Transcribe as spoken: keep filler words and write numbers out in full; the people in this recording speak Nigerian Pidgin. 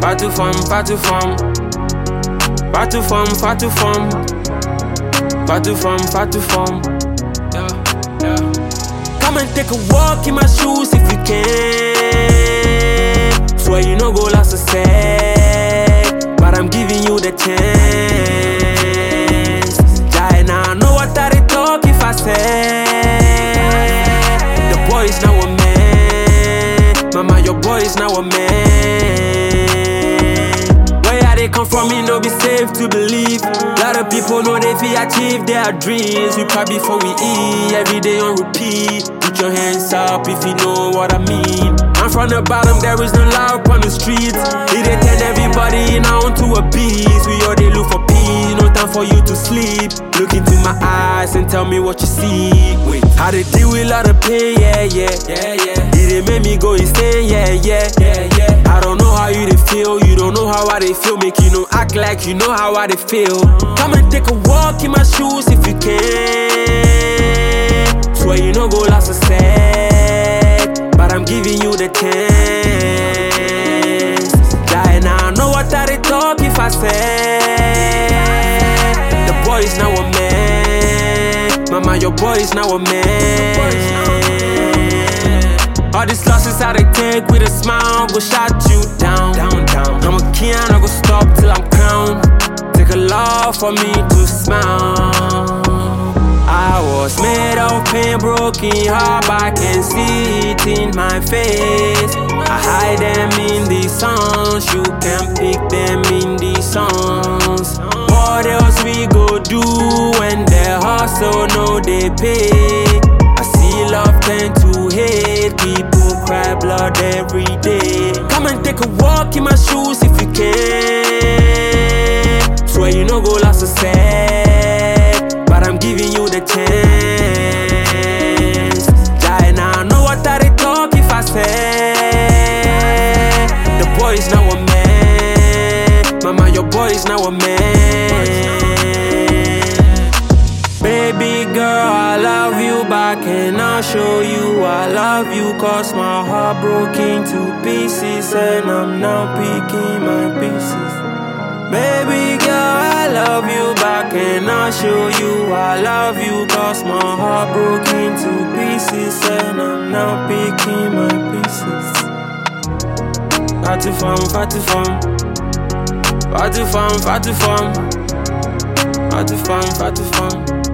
Fatu fam, fatu fam. Fatu fam, fatu fam. Fatu fam, fatu fam. Yeah, yeah. Come and take a walk in my shoes if you can. Swear you no go last a sec, but I'm giving you the chance. Jai now I know what I talk if I say the boy is now a man. Mama, your boy is now a man. Where they come from, it no be safe to believe. Lot of people know they fi achieve their dreams. We cry before we eat, every day on repeat. Put your hands up if you know what I mean. I'm from the bottom, there is no love on the streets. They dey turn everybody now to a beast. We all they look for peace, no time for you to sleep. Look into my eyes and tell me what you see. Wait, how they deal with a lot of pain, yeah, yeah, yeah, yeah. It dey make me go insane, yeah, yeah, yeah, yeah. I don't know how you they feel, you don't know how I they feel. Make you know act like you know how I they feel. Come and take a walk in my shoes if you can. Swear you no go last a sec, but I'm giving you the chance. Die now, I know what I they talk if I say the boy is now a man. Mama, your boy is now a man. All these losses I they take with a smile, go shut you down, down, down. I'm a king, I go stop till I'm crowned. Take a law for me to smile. I was made of pain, broken heart, I can see it in my face. I hide them in these songs, you can pick them in these songs. What else we go do when the hustle no they pay? I see love turn to hate, people cry blood every day. Come and take a walk in my shoes if you can. Swear you no go last a sec, but I'm giving you the chance. Die now, I know what I they talk if I say the boy is now a man. Mama, your boy is now a man. Baby girl, I love you back and I'll show you I love you. Cause my heart broke into pieces and I'm now picking my pieces. Baby girl, I love you back and I'll show you I love you. Cause my heart broke into pieces and I'm now picking my pieces. Fatu fam, fatu fam. Fatu fam, fatu fam. Fatu fam, fatu fam.